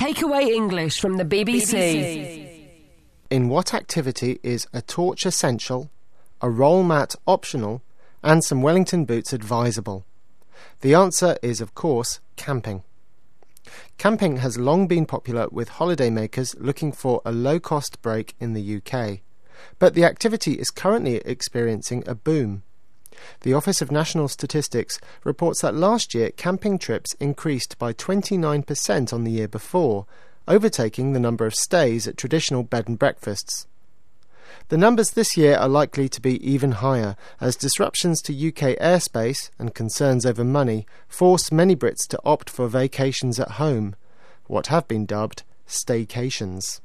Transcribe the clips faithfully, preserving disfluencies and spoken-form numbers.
Takeaway English from the B B C. B B C. In what activity is a torch essential, a roll mat optional, and some Wellington boots advisable? The answer is, of course, camping. Camping has long been popular with holidaymakers looking for a low-cost break in the U K. But the activity is currently experiencing a boom. The Office of National Statistics reports that last year camping trips increased by twenty-nine percent on the year before, overtaking the number of stays at traditional bed and breakfasts. The numbers this year are likely to be even higher, as disruptions to U K airspace and concerns over money force many Brits to opt for vacations at home, what have been dubbed staycations.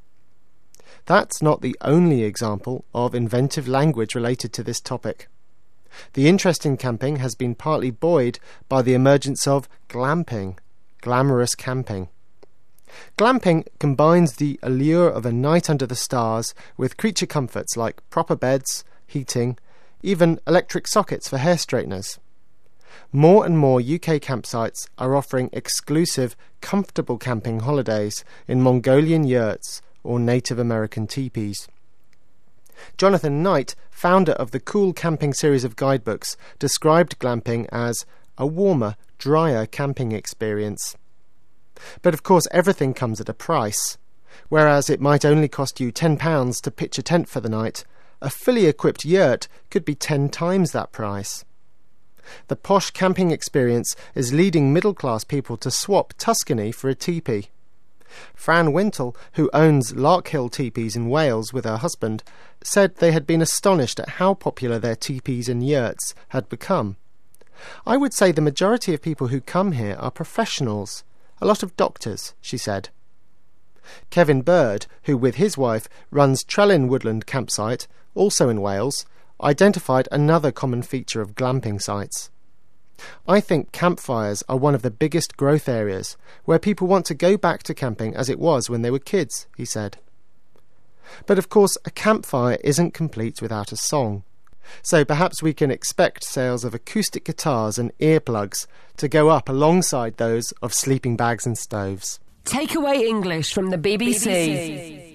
That's not the only example of inventive language related to this topic. The interest in camping has been partly buoyed by the emergence of glamping, glamorous camping. Glamping combines the allure of a night under the stars with creature comforts like proper beds, heating, even electric sockets for hair straighteners. More and more U K campsites are offering exclusive, comfortable camping holidays in Mongolian yurts or Native American teepees. Jonathan Knight, founder of the Cool Camping series of guidebooks, described glamping as a warmer, drier camping experience. But of course everything comes at a price. Whereas it might only cost you ten pounds to pitch a tent for the night, a fully equipped yurt could be ten times that price. The posh camping experience is leading middle-class people to swap Tuscany for a teepee. Fran Wintle, who owns Larkhill Teepees in Wales with her husband, said they had been astonished at how popular their teepees and yurts had become. I would say the majority of people who come here are professionals, a lot of doctors, she said. Kevin Bird, who with his wife runs Trellin Woodland Campsite, also in Wales, identified another common feature of glamping sites. I think campfires are one of the biggest growth areas, where people want to go back to camping as it was when they were kids, he said. But of course, a campfire isn't complete without a song. So perhaps we can expect sales of acoustic guitars and earplugs to go up alongside those of sleeping bags and stoves. Takeaway English from the B B C. B B C.